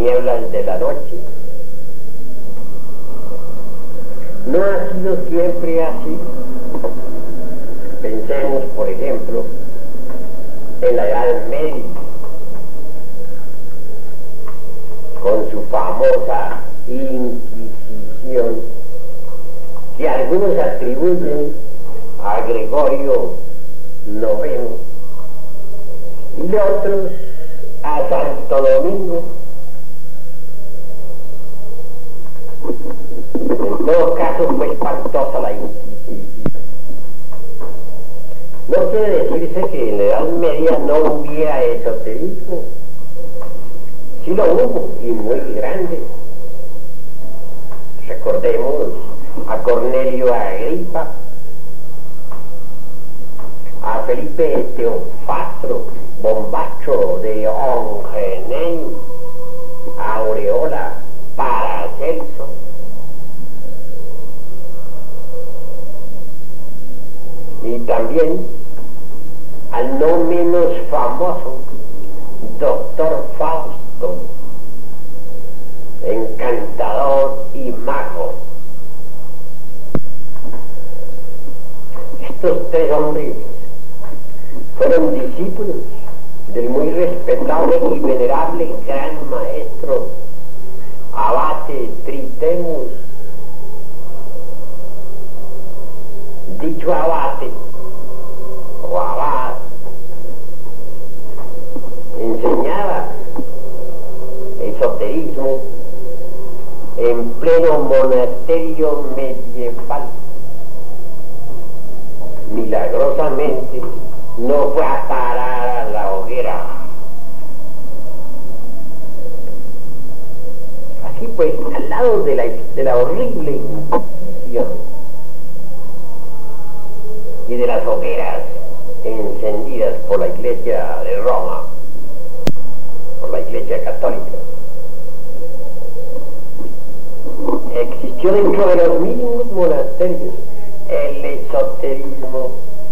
tinieblas de la noche. No ha sido siempre así. Pensemos, por ejemplo, en la Edad Media, con su famosa Inquisición, que algunos atribuyen a Gregorio IX y otros a Santo Domingo. En todo caso fue espantosa la Inquisición. No quiere decirse que en la Edad Media no hubiera esoterismo. Sí lo hubo, y muy grande. Recordemos a Cornelio Agripa, a Felipe Teofastro Bombacho de Ongenei, a Aureola Paracelso. Y también al no menos famoso Doctor Fausto, encantador y mago. Estos tres hombres fueron discípulos del muy respetable y venerable gran maestro Abate Tritemus. Dicho abate o abad enseñaba esoterismo en pleno monasterio medieval. Milagrosamente no fue a parar a la hoguera. Así pues, al lado de la horrible Inquisición y de las hogueras encendidas por la Iglesia de Roma, por la Iglesia Católica, existió dentro de los mismos monasterios el esoterismo.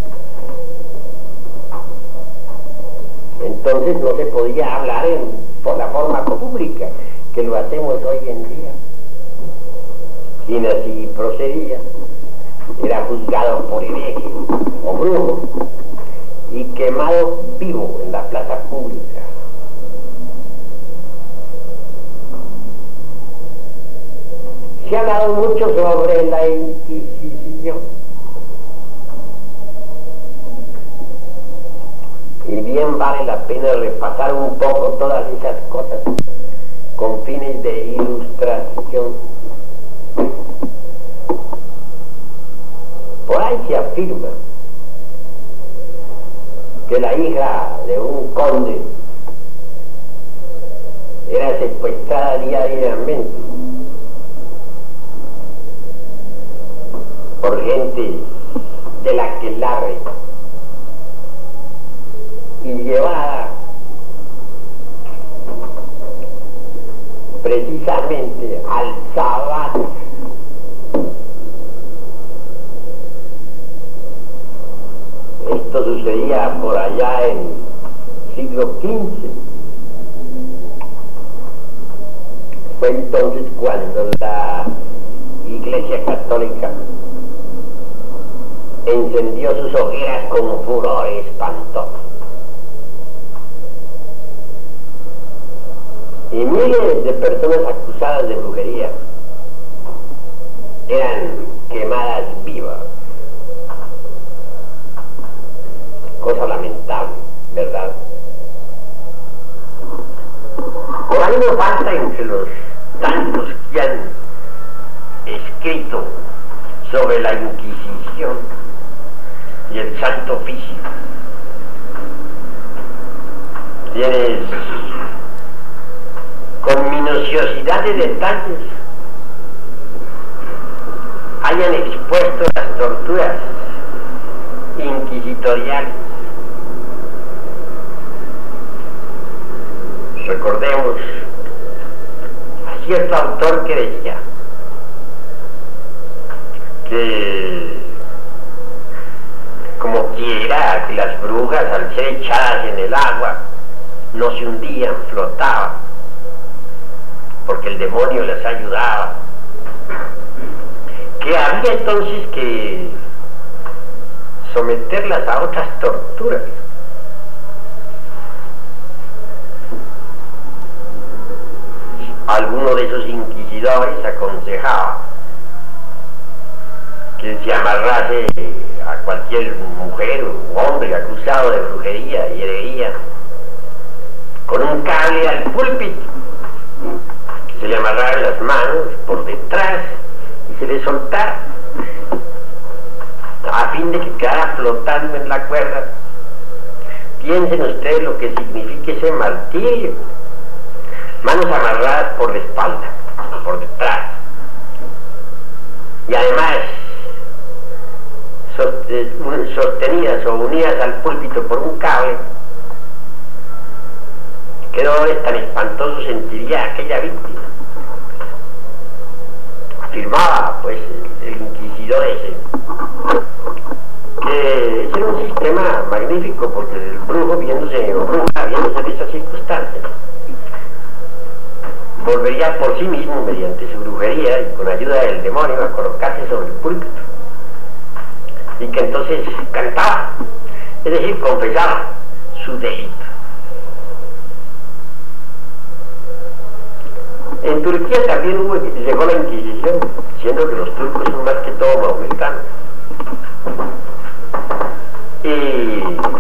Entonces no se podía hablar por la forma pública que lo hacemos hoy en día. Quien así procedía era juzgado por hereje o brujo y quemado vivo en la plaza pública. Se ha hablado mucho sobre la Inquisición, y bien vale la pena repasar un poco todas esas cosas con fines de ilustración. Por ahí se afirma que la hija de un conde era secuestrada diariamente por gente de la aquelarre y llevada precisamente al Sabbat. Esto sucedía por allá en siglo XV. Fue entonces cuando la Iglesia Católica encendió sus hogueras con furor espantoso. Y miles de personas acusadas de brujería eran quemadas vivas. Cosa lamentable, ¿verdad? Por ahí no falta entre los tantos que han escrito sobre la Inquisición y el Santo Oficio quienes con minuciosidad de detalles hayan expuesto las torturas inquisitoriales. Recordemos a cierto autor que decía que como quiera que las brujas al ser echadas en el agua no se hundían, flotaban. porque el demonio les ayudaba, que había entonces que someterlas a otras torturas. Alguno de esos inquisidores aconsejaba que se amarrase a cualquier mujer o hombre acusado de brujería y herería con un cable al púlpito, que se le amarrara las manos por detrás y se le soltara, a fin de que quedara flotando en la cuerda. Piensen ustedes lo que significa ese martirio. Manos amarradas por la espalda, por detrás, y además sostenidas o unidas al púlpito por un cable. ¿Qué dolores tan espantosos sentiría aquella víctima? Afirmaba pues el inquisidor ese que ese era un sistema magnífico, porque el brujo viéndose o bruja viéndose en esas circunstancias volvería por sí mismo mediante su brujería y con ayuda del demonio a colocarse sobre el púlpito, y que entonces cantaba, es decir, confesaba su delito. En Turquía también llegó la Inquisición, siendo que los turcos son más que todo mahometanos. Y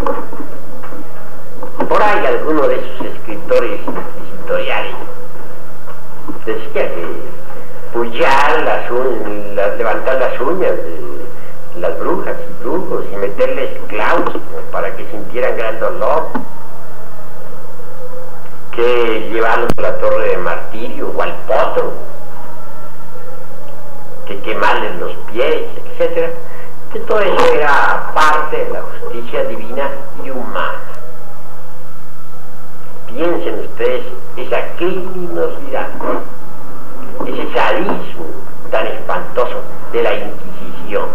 por ahí alguno de esos escritores inquisitoriales decía que pullar levantar las uñas de las brujas y brujos y meterles clavos para que sintieran gran dolor, que llevarlos a la torre de martirio o al potro, que quemarles los pies, etc. Que todo eso era parte de la justicia divina y humana. Piensen ustedes esa criminosidad, ese sadismo tan espantoso de la Inquisición.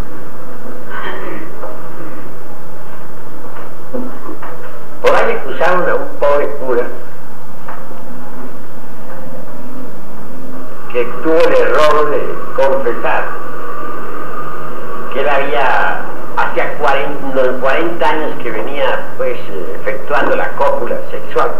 Por ahí acusaron a un pobre cura que tuvo el error de confesar que él había, hacía 40 años que venía pues efectuando la cópula sexual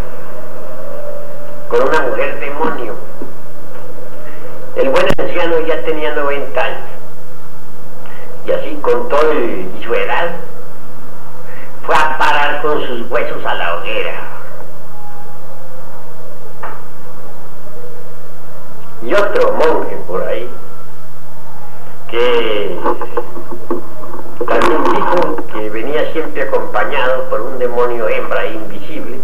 con una mujer demonio. El buen anciano ya tenía 90 años, y así con todo y su edad fue a parar con sus huesos a la hoguera. Y otro monje por ahí que también dijo que venía siempre acompañado por un demonio hembra invisible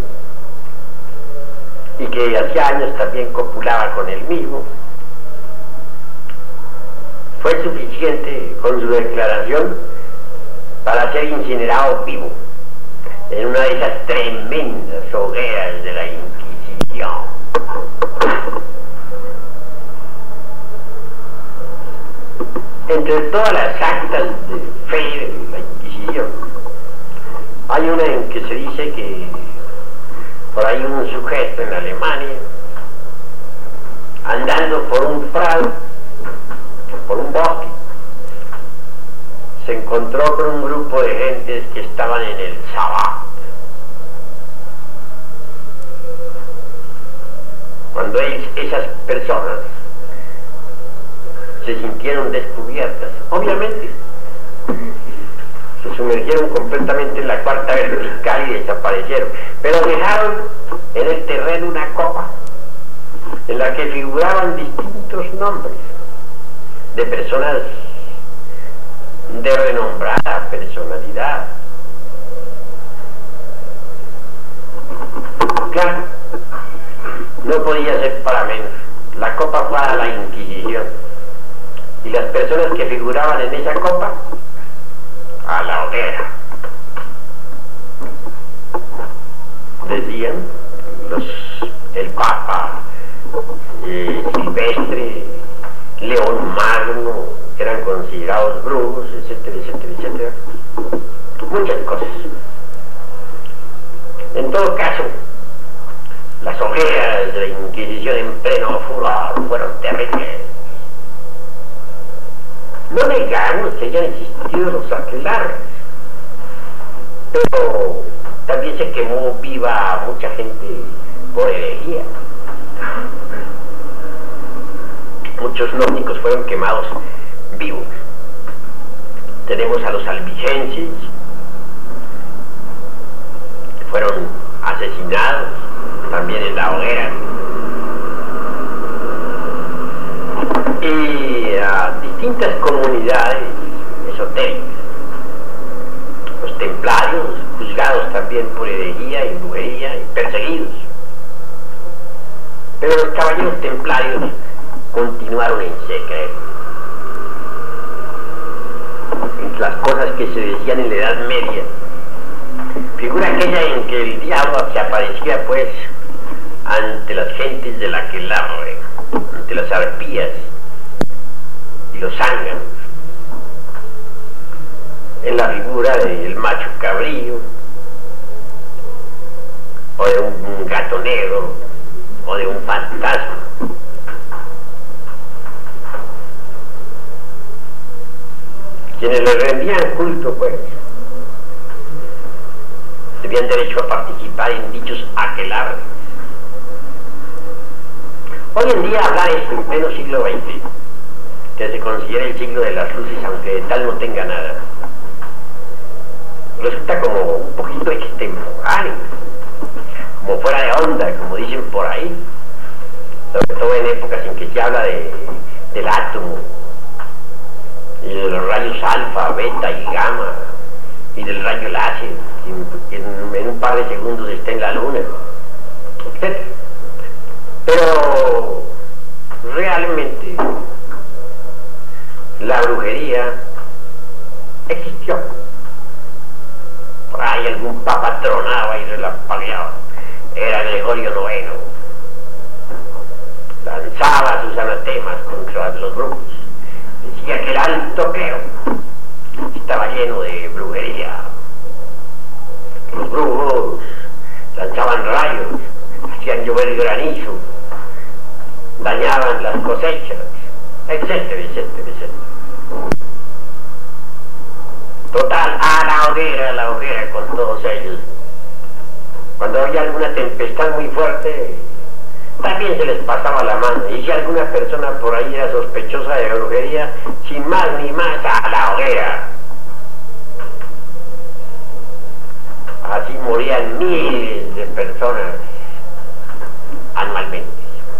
y que hacía años también copulaba con él mismo. Fue suficiente con su declaración para ser incinerado vivo en una de esas tremendas hogueras de la Inquisición. Entre todas las actas de fe de la Inquisición, hay una en que se dice que por ahí un sujeto en Alemania, andando por un prado, por un bosque, se encontró con un grupo de gentes que estaban en el sabbat. Cuando esas personas se sintieron descubiertas, obviamente se sumergieron completamente en la cuarta vertical y desaparecieron, pero dejaron en el terreno una copa en la que figuraban distintos nombres de personas de renombrada personalidad. Claro, no podía ser para menos. La copa fue a la Inquisición y las personas que figuraban en esa copa a la hoguera. Decían el Papa, Silvestre, León Magno, que eran considerados brujos, etcétera, etcétera, etcétera. Muchas cosas. En todo caso, las hogueras días de la Inquisición en pleno furor fueron terribles. No negamos que hayan existido los aquelarres, pero también se quemó viva a mucha gente por herejía. Muchos gnósticos fueron quemados vivos. Tenemos a los albigenses, que fueron asesinados también en la hoguera. Y a distintas comunidades esotéricas. Los templarios, juzgados también por herejía y brujería y perseguidos. Pero los caballeros templarios continuaron en secreto. Entre las cosas que se decían en la Edad Media, figura aquella en que el diablo se aparecía pues ante las gentes de la aquelarre, ante las arpías y los zánganos, en la figura del macho cabrío, o de un gato negro, o de un fantasma. Quienes le rendían culto, pues, tenían derecho a participar en dichos aquelarres. Hoy en día hablar esto en pleno siglo XX, que se considera el siglo de las luces, aunque de tal no tenga nada, resulta como un poquito extemporáneo, como fuera de onda, como dicen por ahí, sobre todo en épocas en que se habla del átomo, y de los rayos alfa, beta y gamma, y del rayo láser, que en un par de segundos está en la luna, etc. Pero realmente la brujería existió. Por ahí algún papa tronaba y relampagueaba. Era Gregorio IX. Lanzaba sus anatemas contra los brujos. Decía que el alto clero estaba lleno de brujería. Los brujos lanzaban rayos, hacían llover granizo, dañaban las cosechas, etcétera, etcétera, etcétera. Total, a la hoguera con todos ellos. Cuando había alguna tempestad muy fuerte, también se les pasaba la mano. Y si alguna persona por ahí era sospechosa de brujería, sin más ni más, a la hoguera. Así morían miles de personas anualmente.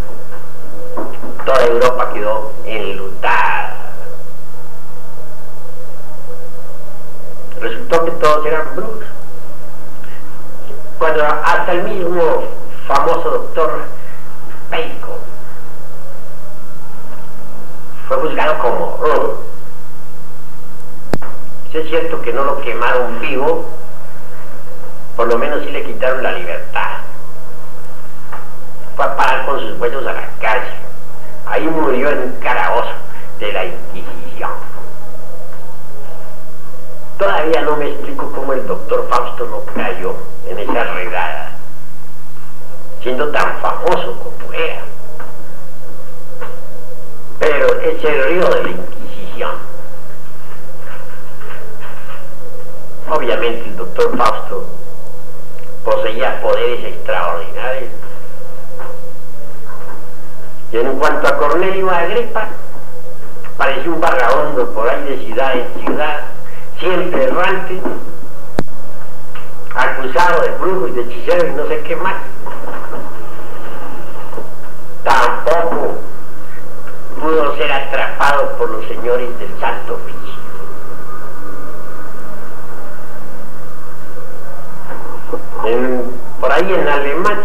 Toda Europa quedó enlutada. Resultó que todos eran brujos. Cuando hasta el mismo famoso doctor Bacon fue juzgado como brujo. Si es cierto que no lo quemaron vivo, por lo menos sí le quitaron la libertad. Fue a parar con sus huesos a la cárcel. Ahí murió en un calabozo de la Inquisición. Todavía no me explico cómo el doctor Fausto no cayó en esa redada, siendo tan famoso como era. Pero ese río de la Inquisición. Obviamente el doctor Fausto poseía poderes extraordinarios. Y en cuanto a Cornelio Agripa, parecía un vagabundo por ahí de ciudad en ciudad, siempre errante, acusado de brujo y de hechicero y no sé qué más. Tampoco pudo ser atrapado por los señores del Santo Oficio. Por ahí en Alemania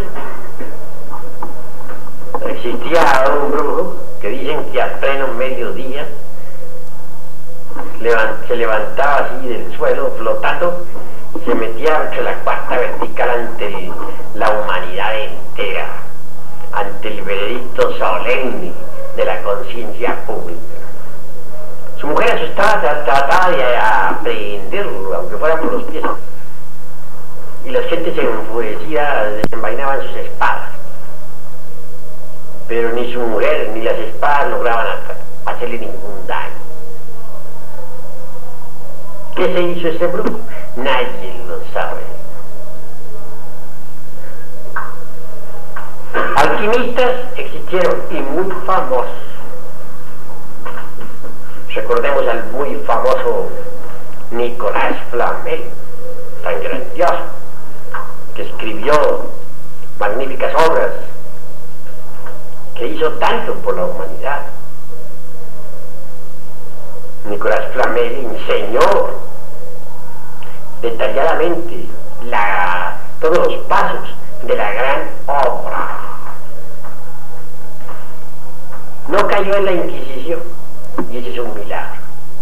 existía un brujo que dicen que a pleno mediodía se levantaba así del suelo flotando y se metía entre la cuarta vertical ante la humanidad entera, ante el veredicto solemne de la conciencia pública. Su mujer asustada trataba de aprehenderlo, aunque fuera por los pies, y la gente se enfurecida desenvainaban sus espadas. pero ni su mujer ni las espadas lograban hacerle ningún daño. ¿Qué se hizo este brujo? Nadie lo sabe. Alquimistas existieron y muy famosos. Recordemos al muy famoso Nicolás Flamel, tan grandioso, que escribió magníficas obras, que hizo tanto por la humanidad. Nicolás Flamel enseñó detalladamente todos los pasos de la gran obra. No cayó en la Inquisición, y ese es un milagro.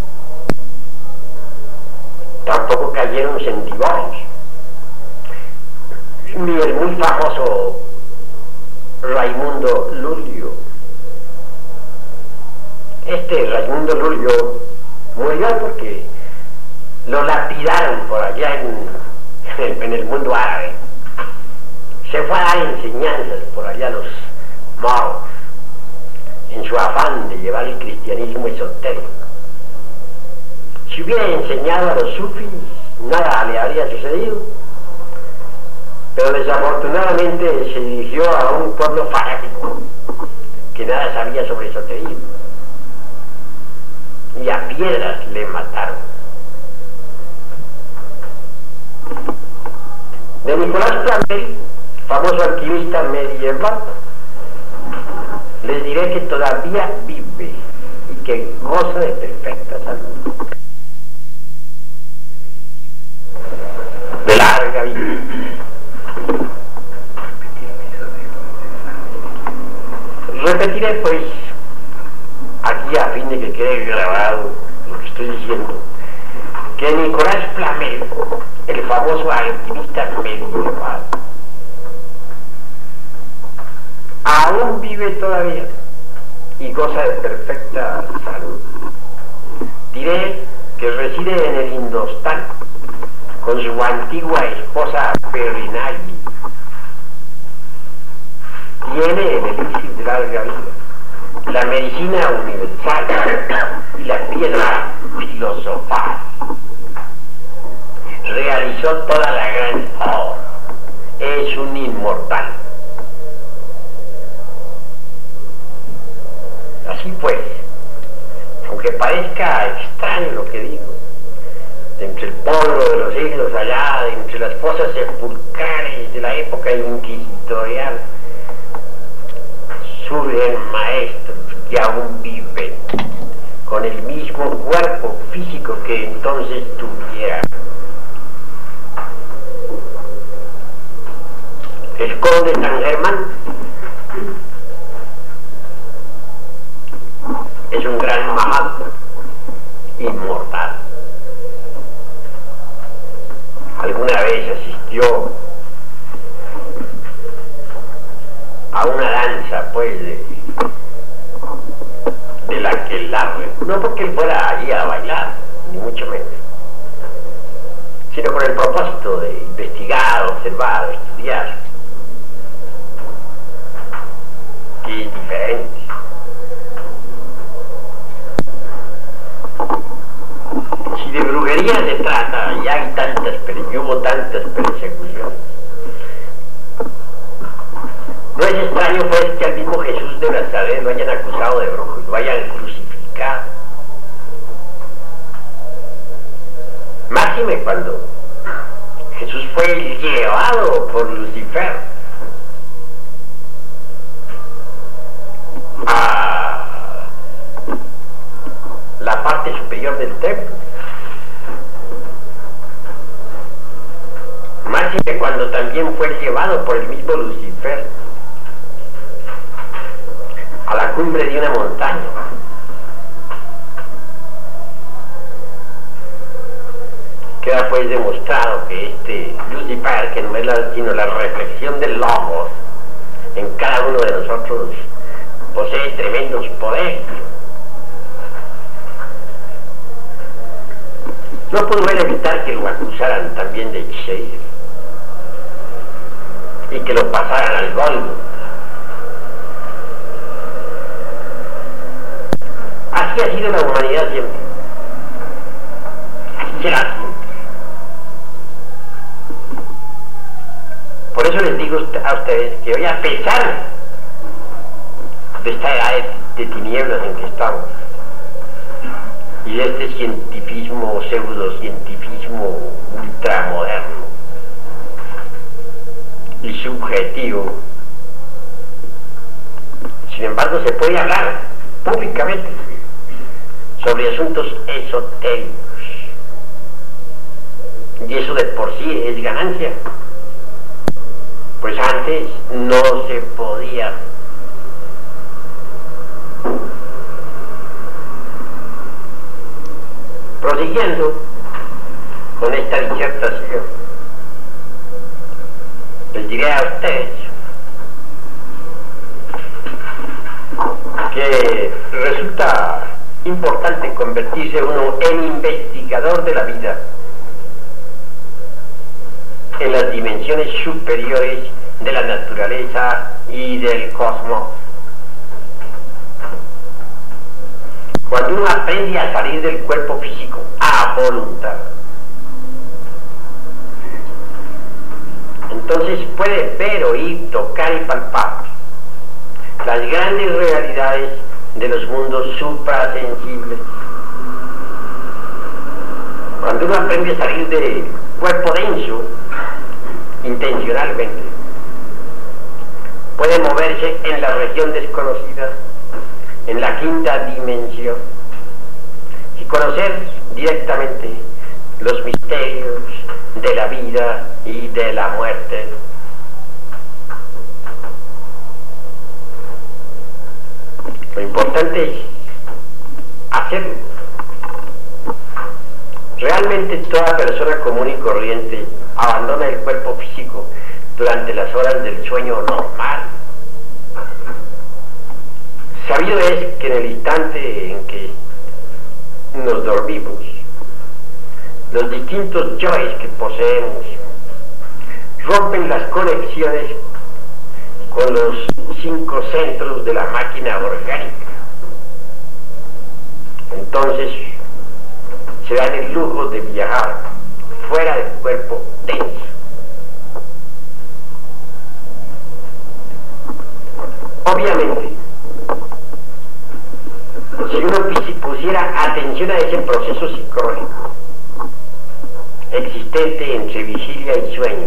Tampoco cayeron centibones, ni el muy famoso Raimundo Lulio. Este Raimundo Lulio murió porque lo lapidaron por allá en el mundo árabe. Se fue a dar enseñanzas por allá a los moros, en su afán de llevar el cristianismo esotérico. Si hubiera enseñado a los sufis, nada le habría sucedido, pero desafortunadamente se dirigió a un pueblo fanático que nada sabía sobre esoterismo, y a piedras le mataron. De Nicolás Flamel, famoso alquimista medieval, les diré que todavía vive y que goza de perfecta salud, de larga vida. Repetiré pues aquí, a fin de que quede grabado lo que estoy diciendo, que Nicolás Flamel, el famoso alquimista medieval, aún vive todavía y goza de perfecta salud. Diré que reside en el Indostán con su antigua esposa Perinagi. Tiene el elixir de larga vida, la medicina universal y la piedra filosofal. Realizó toda la gran obra. Es un inmortal. Así pues, aunque parezca extraño lo que digo, de entre el polvo de los siglos allá, de entre las fosas sepulcrales de la época inquisitorial, surgen maestros que aún viven con el mismo cuerpo físico que entonces tuvieran. El conde San Germán es un gran mahatma inmortal. Alguna vez asistió a una danza, pues, de la que no porque él fuera allí a bailar, ni mucho menos, sino con el propósito de investigar, observar, estudiar, que es diferente. Si de brujería se trata, y hay hubo tantas persecuciones, no es extraño pues que al mismo Jesús de Nazaret lo hayan acusado de brujo y lo hayan crucificado. Máxime cuando Jesús fue llevado por Lucifer a la parte superior del templo. Máxime cuando también fue llevado por el mismo Lucifer a la cumbre de una montaña. Queda pues demostrado que este Lucifer, que no es sino la reflexión del Logos en cada uno de nosotros, posee tremendos poderes. No pudo evitar que lo acusaran también de hechicero y que lo pasaran al Golgo. Así ha sido la humanidad siempre. Así será siempre. Por eso les digo a ustedes que hoy, a pesar de esta edad de tinieblas en que estamos, y de este cientifismo, pseudocientifismo ultramoderno y subjetivo, sin embargo se puede hablar públicamente sobre asuntos esotéricos, y eso de por sí es ganancia, pues antes no se podía. Prosiguiendo con esta disertación, les diré a ustedes que resulta importante convertirse uno en investigador de la vida en las dimensiones superiores de la naturaleza y del cosmos. Cuando uno aprende a salir del cuerpo físico a voluntad, entonces puede ver, oír, tocar y palpar las grandes realidades de los mundos suprasensibles. Cuando uno aprende a salir del cuerpo denso intencionalmente, puede moverse en la región desconocida, en la quinta dimensión, y conocer directamente los misterios de la vida y de la muerte. Lo importante es hacerlo. Realmente toda persona común y corriente abandona el cuerpo físico durante las horas del sueño normal. Sabido es que en el instante en que nos dormimos, los distintos yoes que poseemos rompen las conexiones con los 5 centros de la máquina orgánica. Entonces se dan el lujo de viajar fuera del cuerpo denso. Obviamente, si uno pusiera atención a ese proceso psicológico existente entre vigilia y sueño,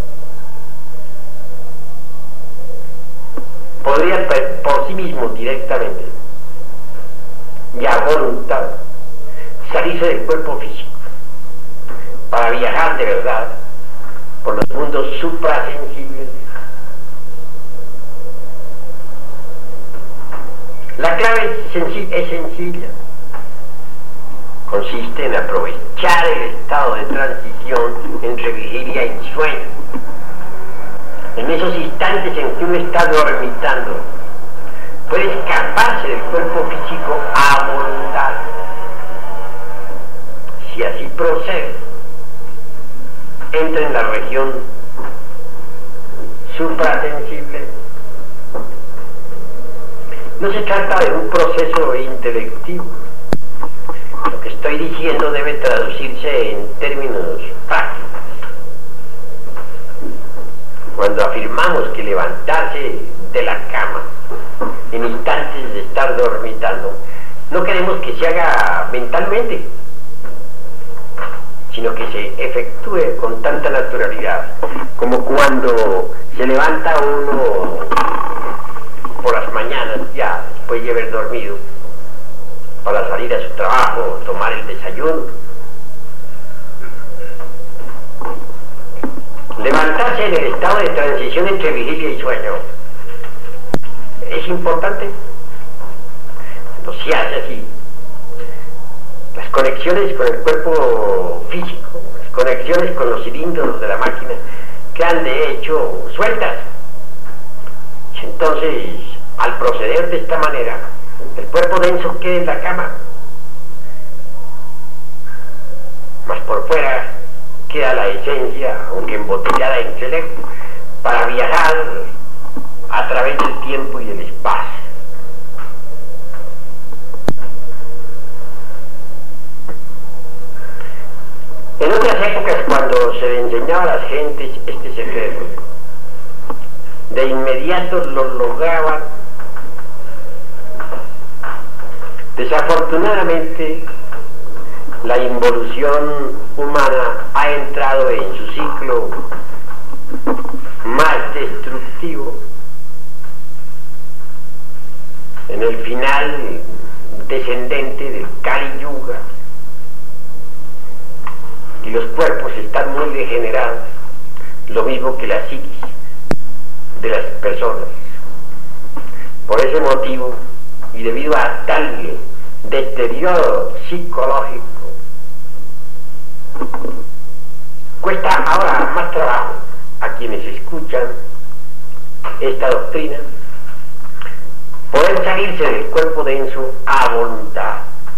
podría por sí mismo directamente y a voluntad salirse del cuerpo físico para viajar de verdad por los mundos suprasensibles. La clave es sencilla. Consiste en aprovechar el estado de transición entre vigilia y sueño. En esos instantes en que uno está dormitando, puede escaparse del cuerpo físico a voluntad. Si así procede, entra en la región suprasensible. No se trata de un proceso intelectivo. Lo que estoy diciendo debe traducirse en términos prácticos. Cuando afirmamos que levantarse de la cama en instantes de estar dormitando, no queremos que se haga mentalmente, sino que se efectúe con tanta naturalidad como cuando se levanta uno por las mañanas, ya después de haber dormido, para salir a su trabajo, tomar el desayuno. Levantarse en el estado de transición entre vigilia y sueño es importante. Cuando se hace así, las conexiones con el cuerpo físico, las conexiones con los cilindros de la máquina quedan de hecho sueltas. Entonces, al proceder de esta manera, el cuerpo denso queda en la cama, mas por fuera queda la esencia, aunque embotellada en cerebro, para viajar a través del tiempo y del espacio. enseñaba a las gentes este secreto, de inmediato lo lograban. Desafortunadamente, la involución humana ha entrado en su ciclo más destructivo, en el final descendente del Kali Yuga, y los cuerpos están muy degenerados, lo mismo que la psiquis de las personas. Por ese motivo, y debido a tal deterioro psicológico, cuesta ahora más trabajo a quienes escuchan esta doctrina poder salirse del cuerpo denso a voluntad.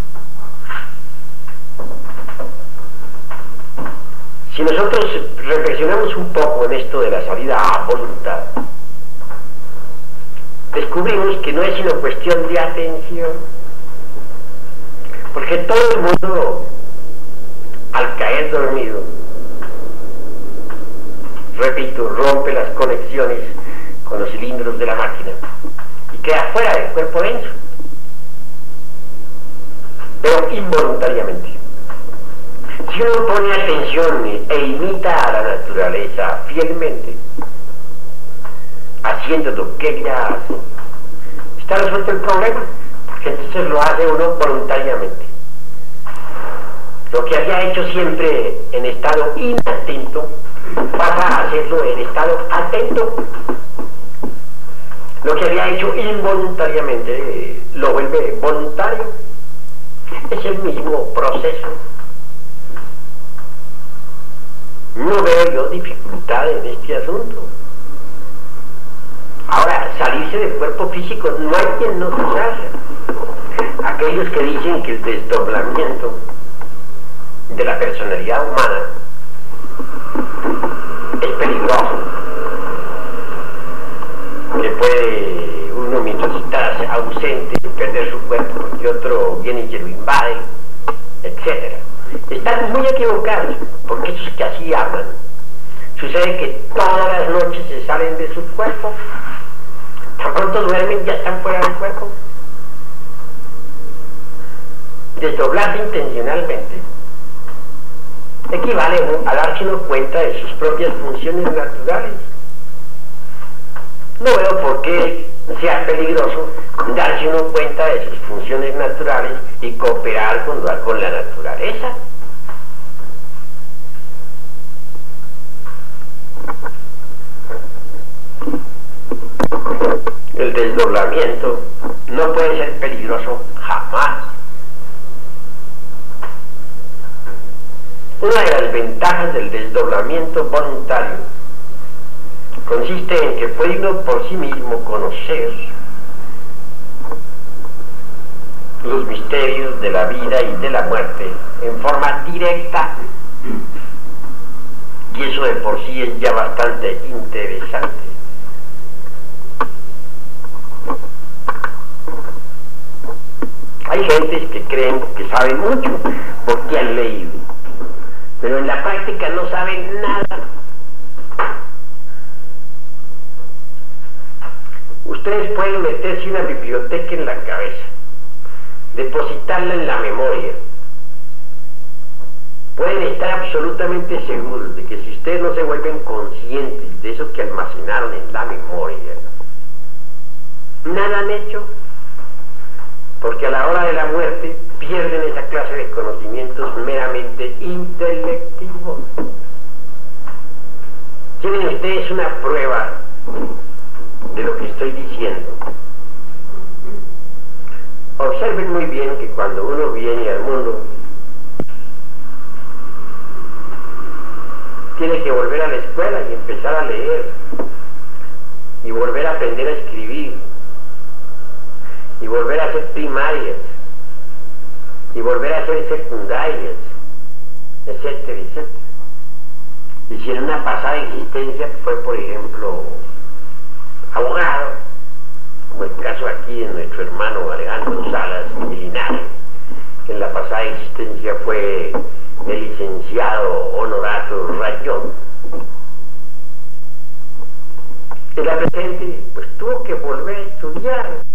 Si nosotros reflexionamos un poco en esto de la salida a voluntad, descubrimos que no es sino cuestión de atención, porque todo el mundo, al caer dormido, repito, rompe las conexiones con los cilindros de la máquina y queda fuera del cuerpo denso, pero involuntariamente. Si uno pone atención e imita a la naturaleza fielmente, haciendo lo que ella hace, está resuelto el problema, porque entonces lo hace uno voluntariamente. Lo que había hecho siempre en estado inatento, pasa a hacerlo en estado atento. Lo que había hecho involuntariamente lo vuelve voluntario. Es el mismo proceso. No veo yo dificultad en este asunto. Ahora, salirse del cuerpo físico, no hay quien no se salga. Aquellos que dicen que el desdoblamiento de la personalidad humana es peligroso, que puede uno, mientras está ausente, perder su cuerpo porque otro viene y se lo invade, etc. Están muy equivocados, porque esos que así hablan, sucede que todas las noches se salen de sus cuerpos, tan pronto duermen ya están fuera del cuerpo. Desdoblarse intencionalmente equivale a darse uno cuenta de sus propias funciones naturales. No veo por qué sea peligroso darse uno cuenta de sus funciones naturales y cooperar con la naturaleza. El desdoblamiento no puede ser peligroso jamás. Una de las ventajas del desdoblamiento voluntario consiste en que puede uno por sí mismo conocer los misterios de la vida y de la muerte en forma directa, y eso de por sí es ya bastante interesante. Hay gentes que creen que saben mucho porque han leído, pero en la práctica no saben nada. Ustedes pueden meterse una biblioteca en la cabeza, depositarla en la memoria. Pueden estar absolutamente seguros de que si ustedes no se vuelven conscientes de eso que almacenaron en la memoria, nada han hecho, porque a la hora de la muerte pierden esa clase de conocimientos meramente intelectivos. Tienen ustedes una prueba de lo que estoy diciendo. Observen muy bien que cuando uno viene al mundo, tiene que volver a la escuela y empezar a leer, y volver a aprender a escribir, y volver a hacer primarias, y volver a hacer secundarias, etcétera, etcétera. Y si en una pasada existencia fue, por ejemplo, abogado, como el caso aquí de nuestro hermano Alejandro Salas y Linares, que en la pasada existencia fue el licenciado Honorato Rayón, era presente, pues tuvo que volver a estudiar.